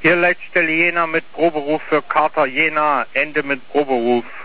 Hier Leitstelle Jena mit Proberuf für Kater Jena, Ende mit Proberuf.